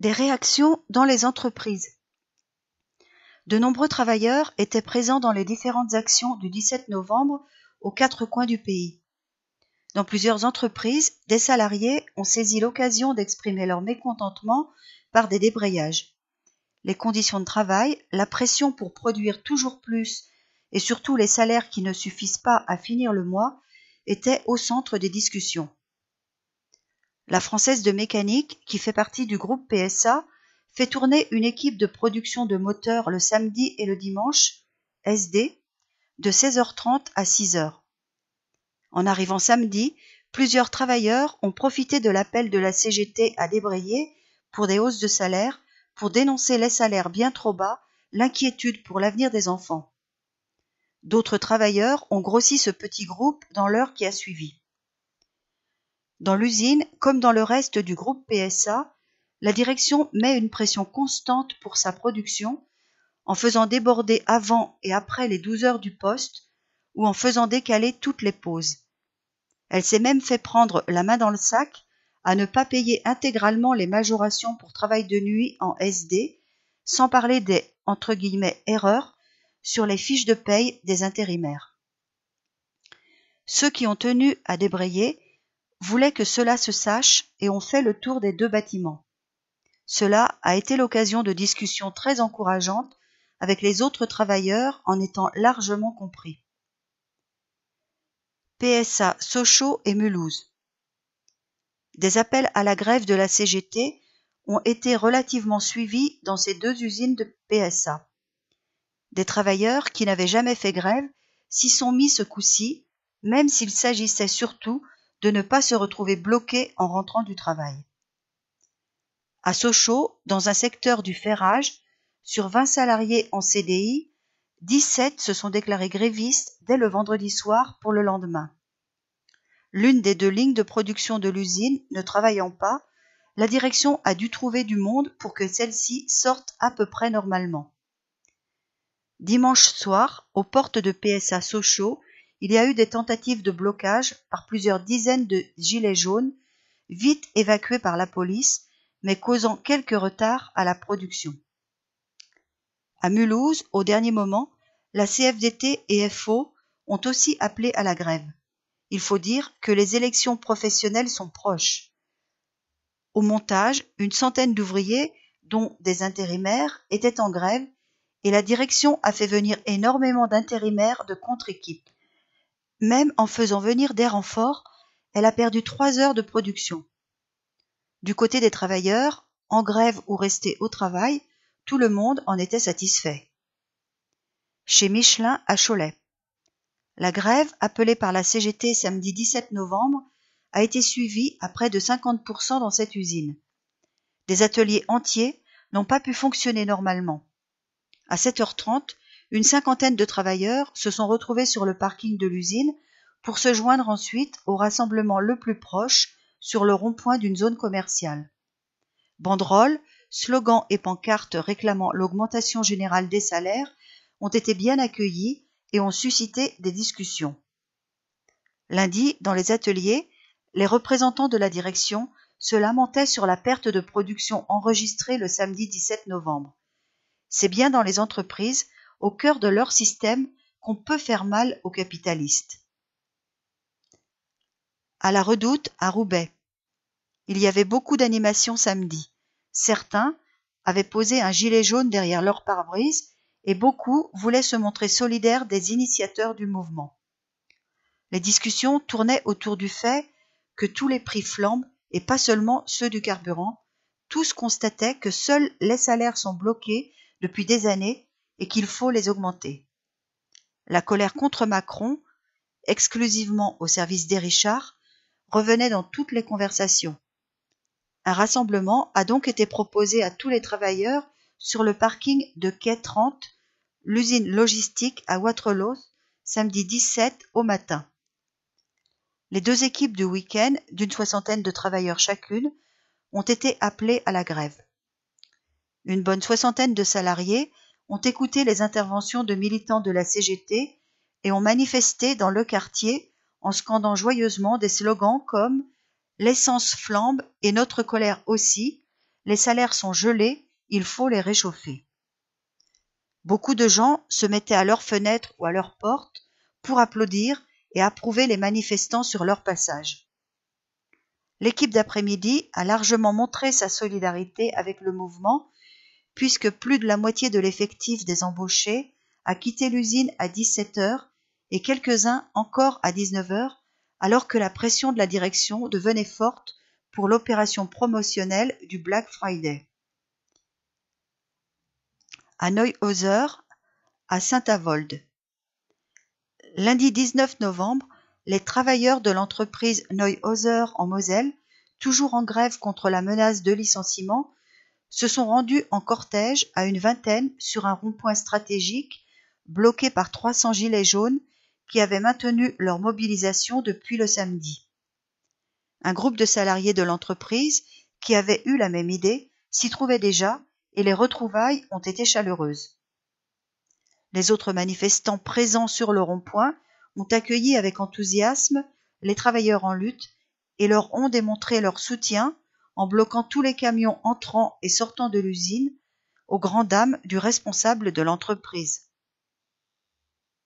Des réactions dans les entreprises. De nombreux travailleurs étaient présents dans les différentes actions du 17 novembre aux 4 coins du pays. Dans plusieurs entreprises, des salariés ont saisi l'occasion d'exprimer leur mécontentement par des débrayages. Les conditions de travail, la pression pour produire toujours plus et surtout les salaires qui ne suffisent pas à finir le mois étaient au centre des discussions. La Française de mécanique, qui fait partie du groupe PSA, fait tourner une équipe de production de moteurs le samedi et le dimanche, SD, de 16h30 à 6h. En arrivant samedi, plusieurs travailleurs ont profité de l'appel de la CGT à débrayer pour des hausses de salaire, pour dénoncer les salaires bien trop bas, l'inquiétude pour l'avenir des enfants. D'autres travailleurs ont grossi ce petit groupe dans l'heure qui a suivi. Dans l'usine, comme dans le reste du groupe PSA, la direction met une pression constante pour sa production en faisant déborder avant et après les 12 heures du poste ou en faisant décaler toutes les pauses. Elle s'est même fait prendre la main dans le sac à ne pas payer intégralement les majorations pour travail de nuit en SD, sans parler des « erreurs » sur les fiches de paye des intérimaires. Ceux qui ont tenu à débrayer voulaient que cela se sache et ont fait le tour des 2 bâtiments. Cela a été l'occasion de discussions très encourageantes avec les autres travailleurs en étant largement compris. PSA Sochaux et Mulhouse. Des appels à la grève de la CGT ont été relativement suivis dans ces 2 usines de PSA. Des travailleurs qui n'avaient jamais fait grève s'y sont mis ce coup-ci, même s'il s'agissait surtout de ne pas se retrouver bloqués en rentrant du travail. À Sochaux, dans un secteur du ferrage, sur 20 salariés en CDI, 17 se sont déclarés grévistes dès le vendredi soir pour le lendemain. L'une des 2 lignes de production de l'usine ne travaillant pas, la direction a dû trouver du monde pour que celle-ci sorte à peu près normalement. Dimanche soir, aux portes de PSA Sochaux, il y a eu des tentatives de blocage par plusieurs dizaines de gilets jaunes, vite évacués par la police, mais causant quelques retards à la production. À Mulhouse, au dernier moment, la CFDT et FO ont aussi appelé à la grève. Il faut dire que les élections professionnelles sont proches. Au montage, une centaine d'ouvriers, dont des intérimaires, étaient en grève et la direction a fait venir énormément d'intérimaires de contre-équipe. Même en faisant venir des renforts, elle a perdu 3 heures de production. Du côté des travailleurs, en grève ou restés au travail, tout le monde en était satisfait. Chez Michelin à Cholet. La grève, appelée par la CGT samedi 17 novembre, a été suivie à près de 50% dans cette usine. Des ateliers entiers n'ont pas pu fonctionner normalement. À 7h30, une cinquantaine de travailleurs se sont retrouvés sur le parking de l'usine pour se joindre ensuite au rassemblement le plus proche sur le rond-point d'une zone commerciale. Banderoles, slogans et pancartes réclamant l'augmentation générale des salaires ont été bien accueillis et ont suscité des discussions. Lundi, dans les ateliers, les représentants de la direction se lamentaient sur la perte de production enregistrée le samedi 17 novembre. C'est bien dans les entreprises, au cœur de leur système, qu'on peut faire mal aux capitalistes. À la Redoute, à Roubaix. Il y avait beaucoup d'animations samedi. Certains avaient posé un gilet jaune derrière leur pare-brise et beaucoup voulaient se montrer solidaires des initiateurs du mouvement. Les discussions tournaient autour du fait que tous les prix flambent et pas seulement ceux du carburant. Tous constataient que seuls les salaires sont bloqués depuis des années et qu'il faut les augmenter. La colère contre Macron, exclusivement au service des richards, revenait dans toutes les conversations. Un rassemblement a donc été proposé à tous les travailleurs sur le parking de quai 30, l'usine logistique à Waterloo, samedi 17 au matin. Les 2 équipes du week-end, d'une 60aine de travailleurs chacune, ont été appelées à la grève. Une bonne 60aine de salariés ont écouté les interventions de militants de la CGT et ont manifesté dans le quartier en scandant joyeusement des slogans comme « L'essence flambe et notre colère aussi », les salaires sont gelés, il faut les réchauffer. Beaucoup de gens se mettaient à leurs fenêtres ou à leurs portes pour applaudir et approuver les manifestants sur leur passage. L'équipe d'après-midi a largement montré sa solidarité avec le mouvement, puisque plus de la moitié de l'effectif des embauchés a quitté l'usine à 17 heures et quelques-uns encore à 19 heures, alors que la pression de la direction devenait forte pour l'opération promotionnelle du Black Friday. À Neuhauser, à Saint-Avold. Lundi 19 novembre, les travailleurs de l'entreprise Neuhauser en Moselle, toujours en grève contre la menace de licenciement, se sont rendus en cortège à une vingtaine sur un rond-point stratégique bloqué par 300 gilets jaunes qui avaient maintenu leur mobilisation depuis le samedi. Un groupe de salariés de l'entreprise qui avaient eu la même idée s'y trouvait déjà et les retrouvailles ont été chaleureuses. Les autres manifestants présents sur le rond-point ont accueilli avec enthousiasme les travailleurs en lutte et leur ont démontré leur soutien en bloquant tous les camions entrant et sortant de l'usine, aux grandes dames du responsable de l'entreprise.